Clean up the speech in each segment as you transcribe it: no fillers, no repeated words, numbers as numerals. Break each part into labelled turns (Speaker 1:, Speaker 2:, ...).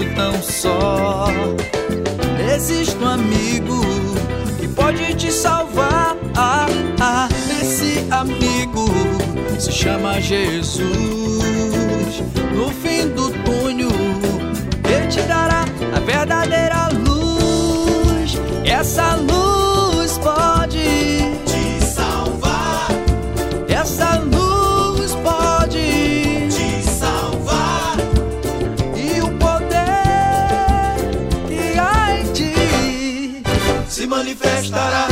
Speaker 1: tão só. Existe um amigo que pode te salvar. Esse amigo se chama Jesus. No fim do túnel ele te dará a verdadeira luz. Essa luz pode
Speaker 2: te salvar.
Speaker 1: Essa luz pode
Speaker 2: te salvar.
Speaker 1: E o poder que há em ti
Speaker 2: se manifestará.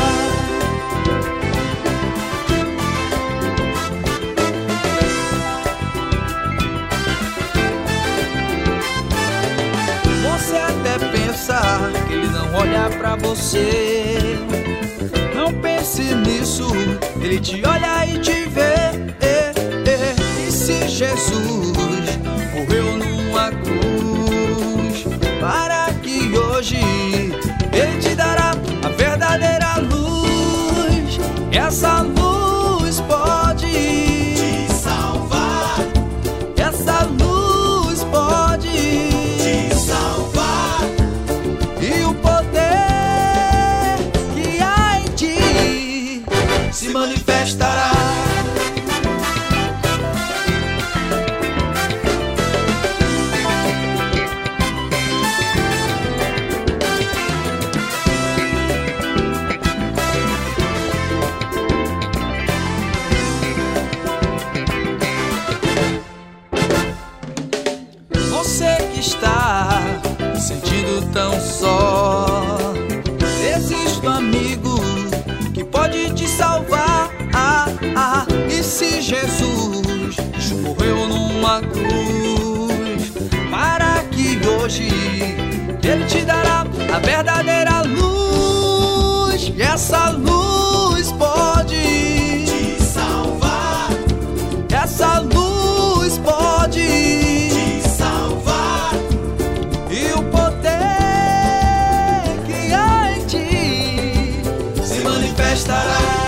Speaker 1: Você até pensa que ele não olha pra você. Não pense nisso, ele te olha e te vê. E se Jesus morreu numa cruz para que hoje ele te dará a verdadeira luz. Essa luz pode
Speaker 2: te salvar.
Speaker 1: Essa luz pode
Speaker 2: te salvar.
Speaker 1: E o poder que há em ti
Speaker 2: se manifestará.
Speaker 1: Você que está sentindo tão só, existe um amigo que pode te salvar. E se Jesus morreu numa cruz para que hoje ele te dará a verdadeira luz. E essa luz pode
Speaker 2: te salvar.
Speaker 1: Essa luz pode
Speaker 2: te salvar.
Speaker 1: E o poder que há em ti
Speaker 2: se manifestará.